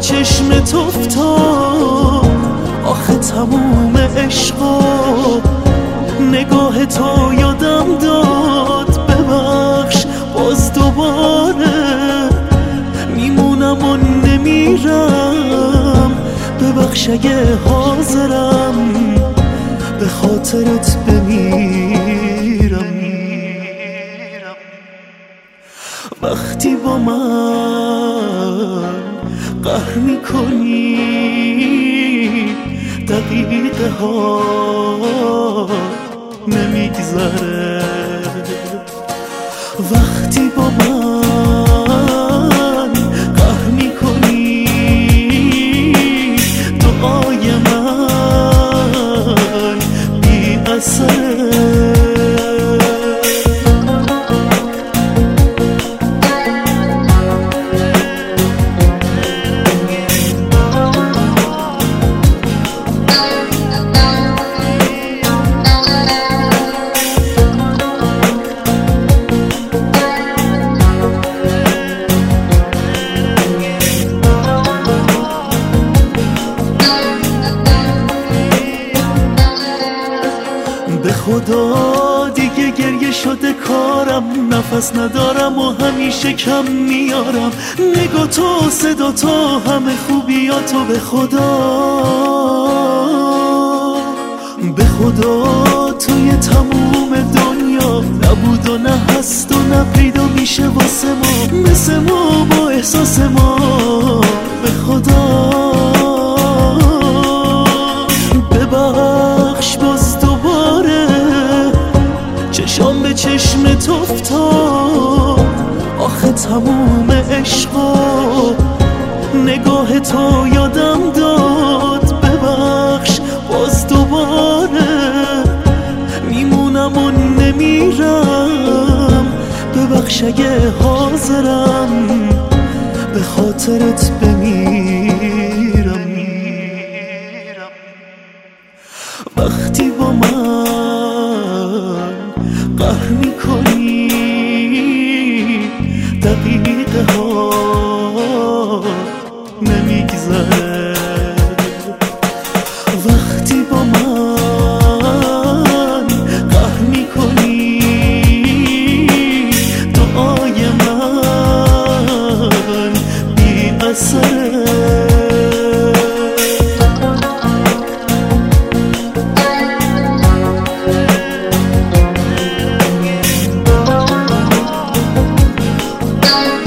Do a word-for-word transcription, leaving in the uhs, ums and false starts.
چشمت افتاد، آخه تموم عشقا نگاه تو یادم داد. ببخش باز دوباره میمونم و نمیرم، ببخش اگه حاضرم به خاطرت بمیرم. وقتی با من قهر میکنی دقیقه ها نمیگذره، وقتی با من قهر میکنی دعای من بی اثره. به خدا دیگه گریه شده کارم، نفس ندارم و همیشه کم میارم. نگاه تو، صدا تو، همه خوبیاتو به خدا، به خدا توی تموم دنیا نبود و نه هست و نه پیدا میشه واسه ما، مثل ما با احساس ما. به خدا ببخش باز دوباره چشام به چشمت افتاد، آخه تموم عشقا نگاه تو یادم داد. ببخش باز دوباره میمونم و نمیرم، ببخش اگه حاضرم به خاطرت بمیرم. وقتی با من قهر میکنی دقیقه ها نمیگذره، وقتی با من قهر میکنی دعای من بی اثره. Bye.